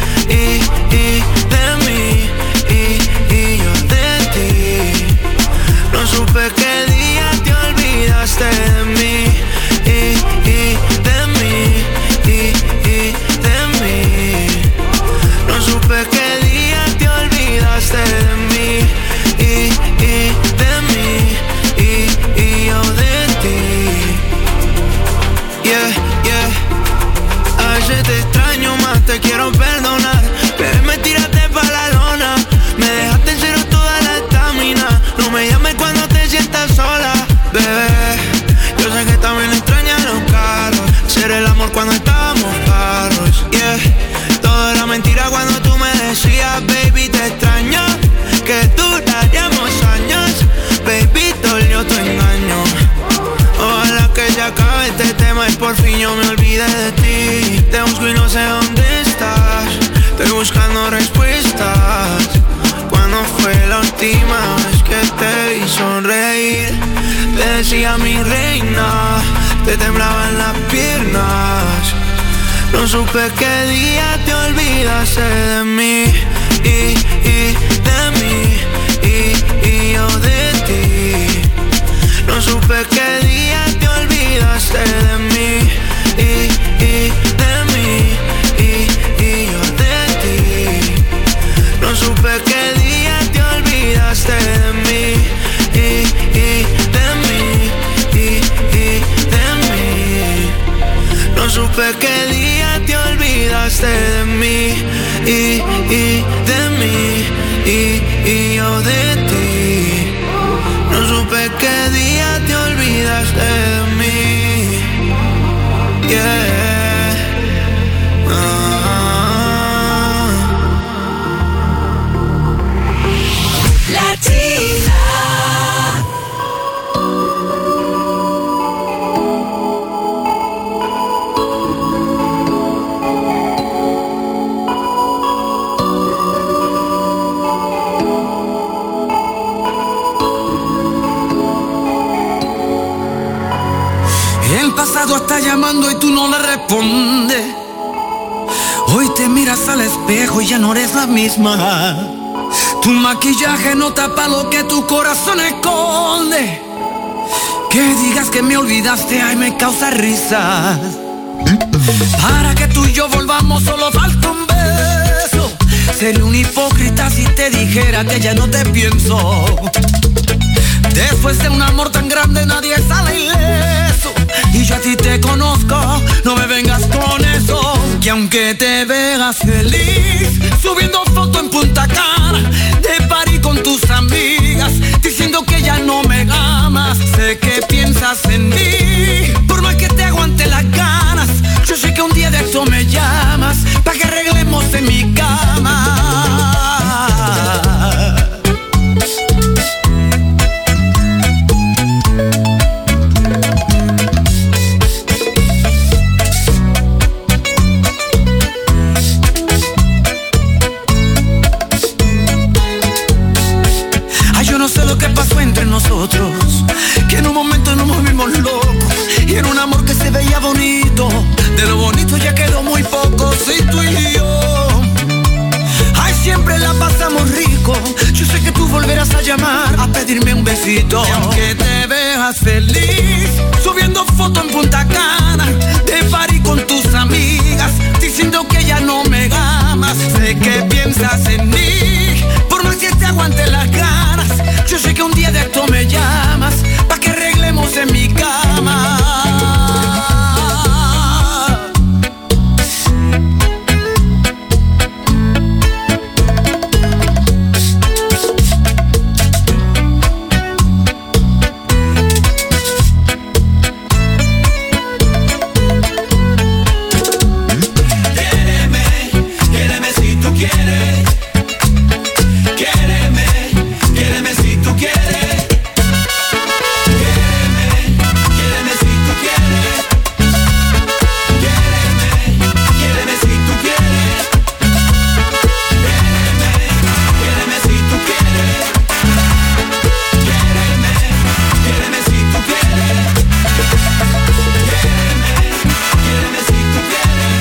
decía mi reina, te temblaban las piernas. No supe qué día te olvidaste de mí y de mí y yo de ti. No supe qué día te olvidaste de mí y de mí y yo de ti. No supe qué día te olvidaste de mí y de mí y de mí. No supe qué día te olvidaste de mí y de mí y yo de ti. No supe qué día te olvidaste de mí. Yeah. Latina. El pasado está llamando y tú no le respondes. Hoy te miras al espejo y ya no eres la misma. Tu maquillaje no tapa lo que tu corazón esconde. Que digas que me olvidaste, ay, me causa risa. Para que tú y yo volvamos solo falta un beso. Sería un hipócrita si te dijera que ya no te pienso. Después de un amor tan grande nadie sale ileso. Y yo a ti te conozco, no me vengas con eso. Que aunque te veas feliz subiendo foto en Punta Cana, de party con tus amigas, diciendo que ya no me amas. Sé que piensas en mí, por más que te aguante las ganas. Yo sé que un día de esto me llamas, pa' que arreglemos en mi cama. No sé lo que pasó entre nosotros, que en un momento nos movimos locos. Y era un amor que se veía bonito, de lo bonito ya quedó muy poco. Sí, tú y yo, ay, siempre la pasamos rico. Yo sé que tú volverás a llamar, a pedirme un besito. Y aunque te veas feliz subiendo foto en Punta Cana, de party con tus amigas, diciendo que ya no me amas. Sé que piensas en mí, por más que te aguante las ganas. Yo sé que un día de esto me llamas, pa' que arreglemos en mi cama. Quiéreme si tú quieres. Quiéreme si tú quieres. Quiéreme si tú quieres. Quiéreme si tú quieres. Quiéreme si tú quieres. Quiéreme si tú quieres. Quiéreme si tú quieres.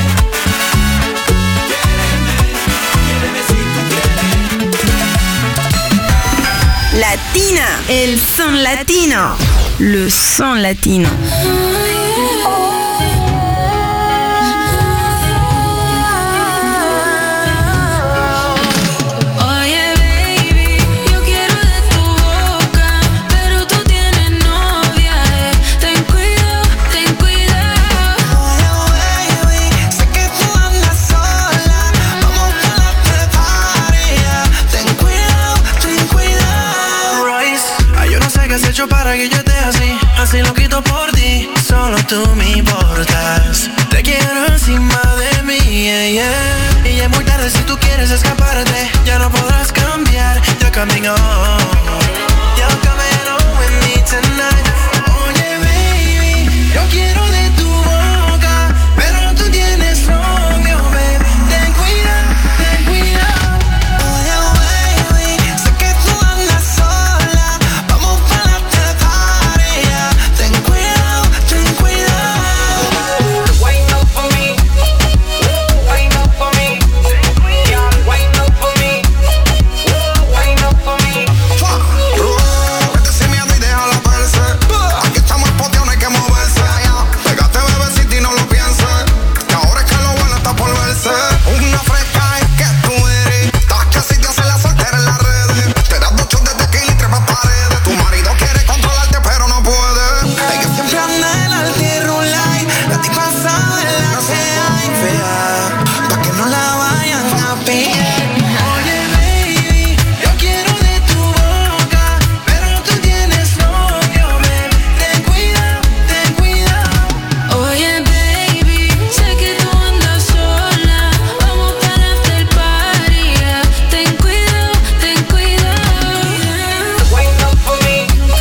Quiéreme si tú quieres. Latina, el son latino, le son latino. Oye, baby, yo quiero de tu boca, pero tú tienes novia, ten cuidado, ten cuidado. Oye, baby, sé que tú andas sola, vamos pa' la preparia. Ten cuidado, ten cuidado. Royce, ay, yo no sé qué has hecho para que yo esté así, así lo quito por ti. Solo tú me importas, te quiero encima de mí, yeah, yeah. Y es muy tarde si tú quieres escaparte, ya no podrás cambiar. You're coming home, you're coming home with me tonight. Oye, baby, yo quiero de tu boca, pero tú tienes novio, baby. Ten cuidado, ten cuidado. Oye, baby, sé que tú andas sola, vamos pa' la preparia. Una fresca es que tú eres. Tacha si te hace la soltera en las redes. Te das 2 shots de tequila y trepas paredes. Tu marido quiere controlarte pero no puede. Ella siempre anda en Altirulay. La tipa sabe la que hay fea. Pa' que no la vayan a pillar. Oye baby, yo quiero de tu boca, pero tú tienes novio, baby. Ten cuidado, ten cuidado. Oye baby, sé que tú andas sola. Vamos para el after party, yeah. Ten cuidado, ten cuidado. Wind up for me.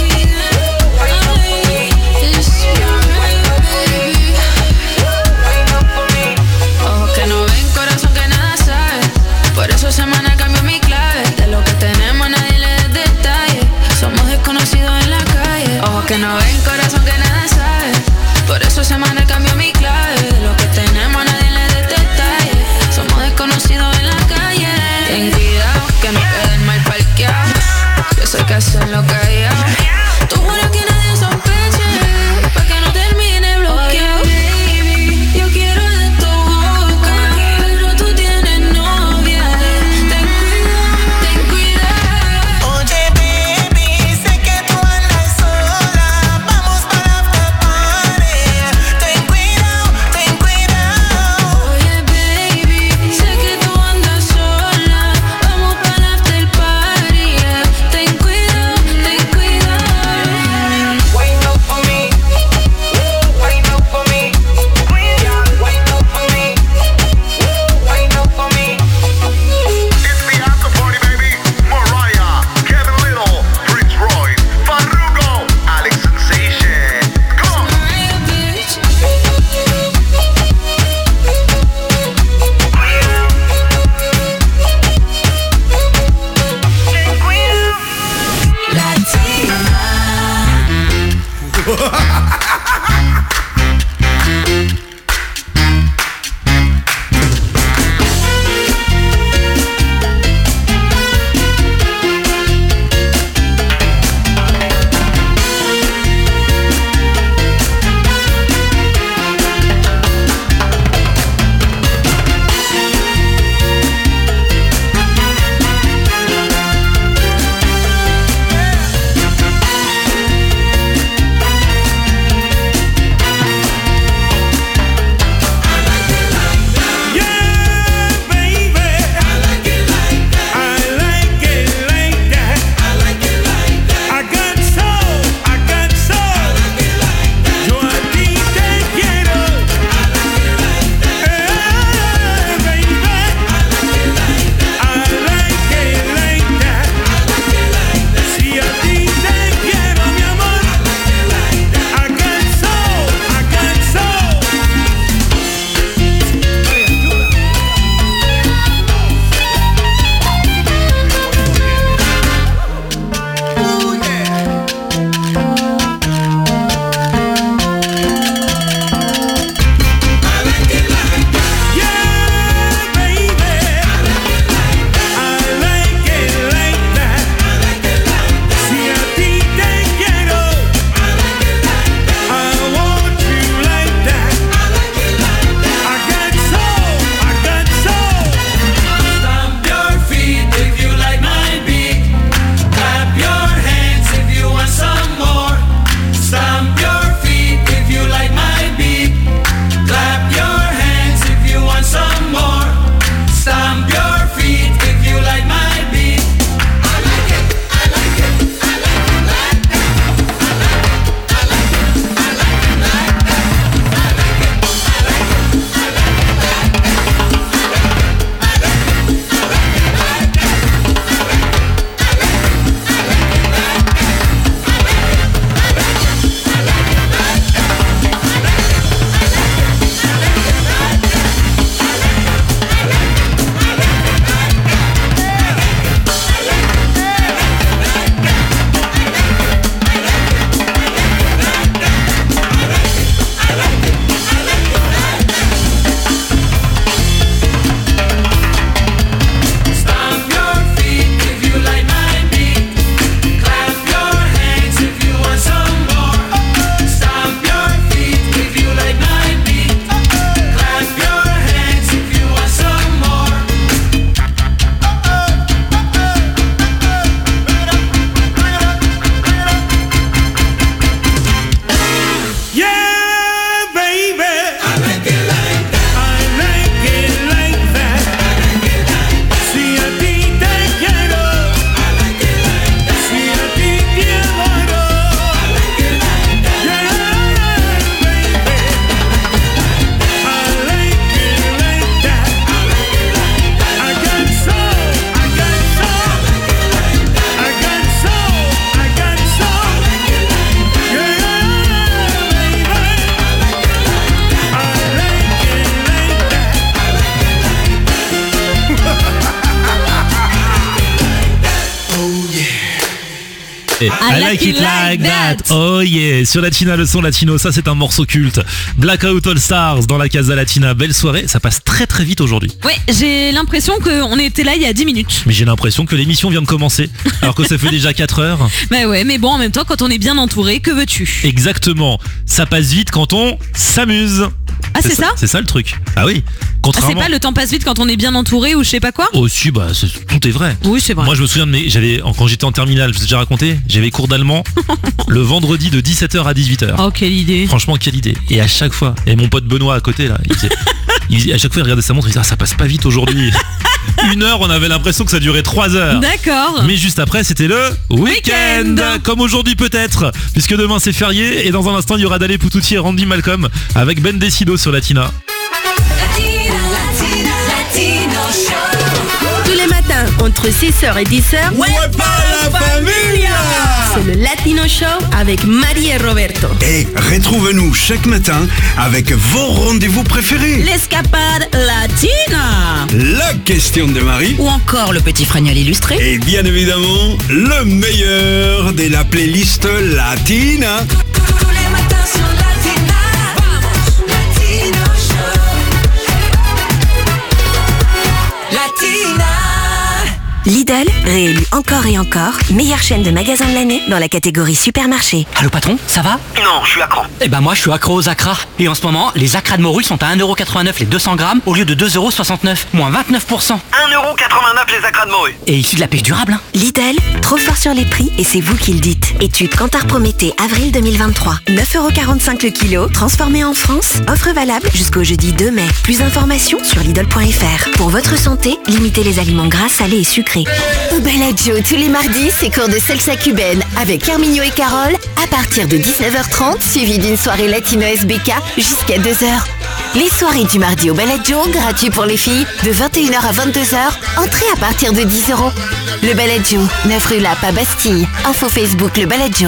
Ojos que no ven, corazón que nada sabe. Por eso semana cambió mi clave. De lo que tenemos nadie le da detalle. Somos desconocidos en la calle. Ojos que no ven, corazón que nada sabe. Por eso semana cambió mi clave. De lo que tenemos nadie le da detalle. Somos desconocidos en la calle. Ten cuidado que no queden mal parqueados. Yo sé que hacerlo callado. Tú juras que nadie sospeche, pa' que no termine bloqueado. Oye, baby, yo quiero de tu boca, pero tú tienes novia. Ten cuidado. Oye baby, sé que tú andas sola. Vamos para el after party. Ten cuidado, ten cuidado. Oye, baby, sé que tú andas sola. Vamos para el after party, yeah. Ten cuidado, ten I like it like that. Oh yeah, sur Latina, le son latino, ça c'est un morceau culte. Blackout All Stars dans la Casa Latina, belle soirée, ça passe très très vite aujourd'hui. Ouais, j'ai l'impression qu'on était là il y a 10 minutes. Mais j'ai l'impression que l'émission vient de commencer, alors que ça fait déjà 4 heures. Bah ouais, mais bon, en même temps, quand on est bien entouré, que veux-tu ? Exactement, ça passe vite quand on s'amuse. Ah c'est ça ? C'est ça le truc. Ah oui. Contrairement... Ah, c'est pas le temps passe vite quand on est bien entouré ou je sais pas quoi ? Oh si, bah tout est vrai. Oui, c'est vrai. Moi je me souviens quand j'étais en terminale, je vous ai déjà raconté, j'avais cours d'allemand le vendredi de 17h à 18h. Oh quelle idée. Franchement quelle idée. Et à chaque fois, et mon pote Benoît à côté là, à chaque fois il regardait sa montre, il disait ça passe pas vite aujourd'hui. 1 heure, on avait l'impression que ça durait 3 heures. D'accord. Mais juste après c'était le week-end. Comme aujourd'hui peut-être, puisque demain c'est férié. Et dans un instant il y aura Dale Putucci et Randy Malcolm avec Ben Decido sur Latina. Tous les matins, entre 6h et 10h. Ouais, pas la familia! C'est le Latino Show avec Marie et Roberto. Et retrouvez-nous chaque matin avec vos rendez-vous préférés. L'escapade latina. La question de Marie. Ou encore le petit fregnoll illustré. Et bien évidemment, le meilleur de la playlist latina. Tous les matins sur Latina. Vamos, Latino Show. Latina. Lidl, réélu encore et encore, meilleure chaîne de magasins de l'année dans la catégorie supermarché. Allô patron, ça va? Non, je suis accro. Eh ben moi je suis accro aux acras. Et en ce moment, les acras de morue sont à 1,89€ les 200 grammes au lieu de 2,69€, moins 29%. 1,89€ les acras de morue. Et issu de la pêche durable, hein. Lidl, trop fort sur les prix et c'est vous qui le dites. Étude Kantar Prométhée, avril 2023. 9,45€ le kilo, transformé en France. Offre valable jusqu'au jeudi 2 mai. Plus d'informations sur Lidl.fr. Pour votre santé, limitez les aliments gras, salés et sucrés. Au Bellagio, tous les mardis, c'est cours de salsa cubaine avec Herminio et Carole à partir de 19h30, suivi d'une soirée latino SBK jusqu'à 2h. Les soirées du mardi au Bellagio, gratuit pour les filles, de 21h à 22h, entrée à partir de 10€. Le Bellagio, 9 rue Lappe à Bastille. Info Facebook Le Bellagio.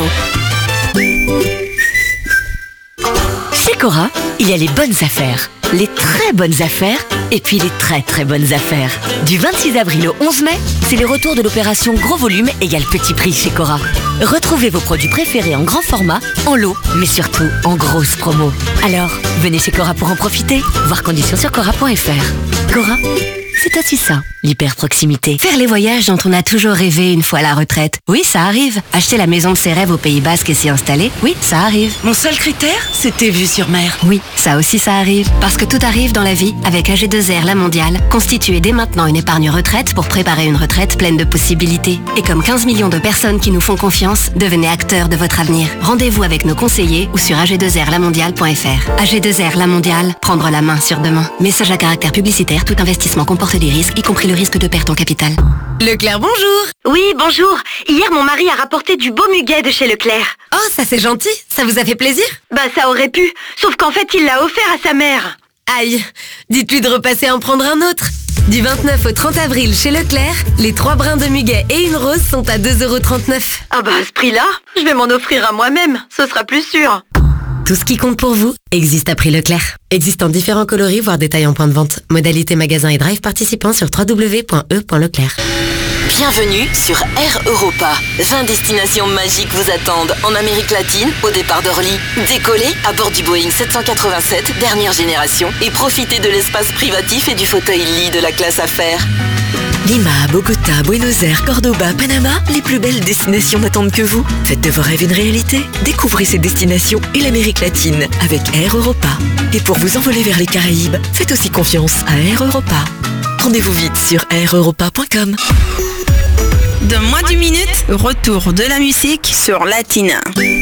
Chez Cora, il y a les bonnes affaires, les très bonnes affaires et puis les très très bonnes affaires. Du 26 avril au 11 mai, c'est le retour de l'opération Gros Volume égale Petit Prix chez Cora. Retrouvez vos produits préférés en grand format, en lot, mais surtout en grosse promo. Alors, venez chez Cora pour en profiter. Voir conditions sur Cora.fr. Cora, c'est aussi ça, l'hyper proximité. Faire les voyages dont on a toujours rêvé une fois à la retraite. Oui, ça arrive. Acheter la maison de ses rêves au Pays Basque et s'y installer. Oui, ça arrive. Mon seul critère, c'était vue sur mer. Oui, ça aussi ça arrive. Parce que tout arrive dans la vie avec AG2R La Mondiale. Constituez dès maintenant une épargne retraite pour préparer une retraite pleine de possibilités. Et comme 15 millions de personnes qui nous font confiance, devenez acteurs de votre avenir. Rendez-vous avec nos conseillers ou sur ag2rlamondiale.fr. AG2R La Mondiale, prendre la main sur demain. Message à caractère publicitaire, tout investissement comporte des risques, y compris le risque de perte en capital. Leclerc, bonjour. Oui, bonjour. Hier, mon mari a rapporté du beau muguet de chez Leclerc. Oh, ça c'est gentil. Ça vous a fait plaisir? Bah, ça aurait pu. Sauf qu'en fait, il l'a offert à sa mère. Aïe. Dites-lui de repasser en prendre un autre. Du 29 au 30 avril chez Leclerc, les 3 brins de muguet et une rose sont à 2,39€. Ah bah, à ce prix-là, je vais m'en offrir à moi-même. Ce sera plus sûr. Tout ce qui compte pour vous existe à prix Leclerc. Existant différents coloris, voire détails en point de vente. Modalité magasin et drive participant sur www.e.leclerc. Bienvenue sur Air Europa. 20 destinations magiques vous attendent en Amérique latine, au départ d'Orly. Décollez à bord du Boeing 787 dernière génération et profitez de l'espace privatif et du fauteuil lit de la classe affaires. Lima, Bogota, Buenos Aires, Cordoba, Panama, les plus belles destinations n'attendent que vous. Faites de vos rêves une réalité. Découvrez ces destinations et l'Amérique latine avec Air Europa. Et pour vous envoler vers les Caraïbes, faites aussi confiance à Air Europa. Rendez-vous vite sur aireuropa.com. Dans moins d'une minute, retour de la musique sur Latina.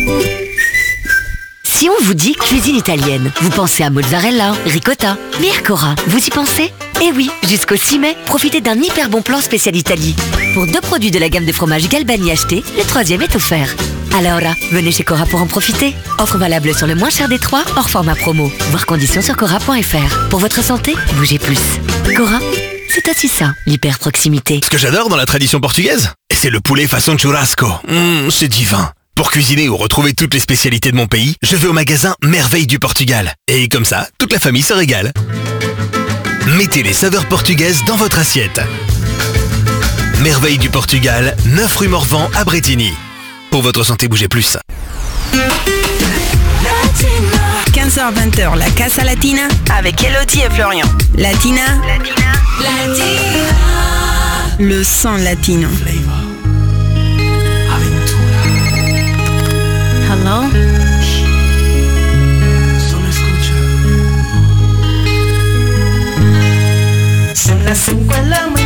Si on vous dit cuisine italienne, vous pensez à mozzarella, ricotta, mais Cora, vous y pensez? Eh oui, jusqu'au 6 mai, profitez d'un hyper bon plan spécial Italie. Pour 2 produits de la gamme de fromage Galbani achetés, le 3e est offert. Alors là, venez chez Cora pour en profiter. Offre valable sur le moins cher des 3, hors format promo. Voir conditions sur Cora.fr. Pour votre santé, bougez plus. Cora, c'est aussi ça, l'hyper proximité. Ce que j'adore dans la tradition portugaise, c'est le poulet façon churrasco. C'est divin. Pour cuisiner ou retrouver toutes les spécialités de mon pays, je vais au magasin Merveille du Portugal. Et comme ça, toute la famille se régale. Mettez les saveurs portugaises dans votre assiette. Merveille du Portugal, 9 rue Morvan à Brétigny. Pour votre santé, bougez plus. 15h-20h, la Casa Latina avec Elodie et Florian. Latina. Le son latino. Hello. Son las 5 de la mañana.